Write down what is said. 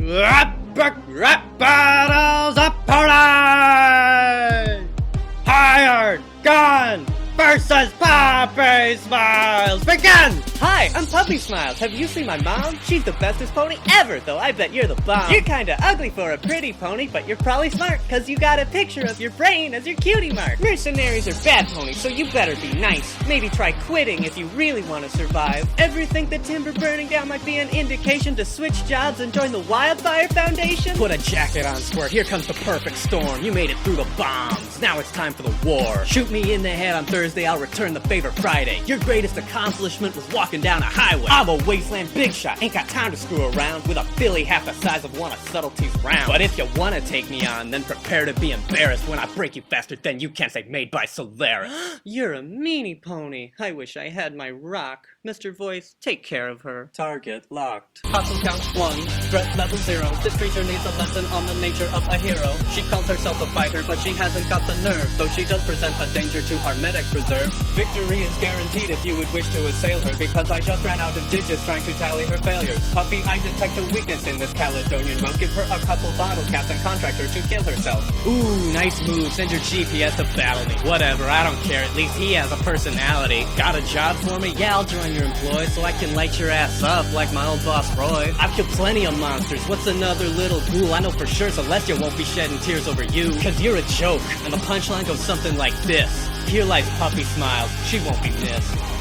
Rap battles of pony! Hired gun versus Puppy Smiles. Begin! Hi, I'm Puppy Smiles. Have you seen my mom? She's the bestest pony ever, though I bet you're the bomb. You're kinda ugly for a pretty pony, but you're probably smart, cause you got a picture of your brain as your cutie mark. Mercenaries are bad ponies, so you better be nice. Maybe try quitting if you really want to survive. Ever think the timber burning down might be an indication to switch jobs and join the Wildfire Foundation? Put a jacket on, Squirt. Here comes the perfect storm. You made it through the bombs. Now it's time for the war. Shoot me in the head on Thursday, I'll return the favor Friday. Your greatest accomplishment was walking down a highway. I'm a wasteland big shot. Ain't got time to screw around with a filly half the size of one of Subtlety's round. But if you wanna take me on, then prepare to be embarrassed when I break you faster than you can say made by Solaris. You're a meanie pony. I wish I had my rock. Mr. Voice, take care of her. Target locked. Hustle count 1, threat level 0. This creature needs a lesson on the nature of a hero. She calls herself a fighter, but she hasn't got the nerve, though she does present a danger to our medic reserve. Victory is guaranteed if you would wish to assail her, because I just ran out of digits trying to tally her failures. Puppy, I detect a weakness in this Caledonian monk. Give her a couple bottle caps and contract her to kill herself. Ooh, nice move. Send your GPS to battle me. Whatever, I don't care. At least he has a personality. Got a job for me? Yeah, I'll join your employ so I can light your ass up like my old boss Roy. I've killed plenty of monsters. What's another little ghoul? I know for sure Celestia won't be shedding tears over you, cause you're a joke. And the punchline goes something like this. Here lies Puppy Smiles. She won't be missed.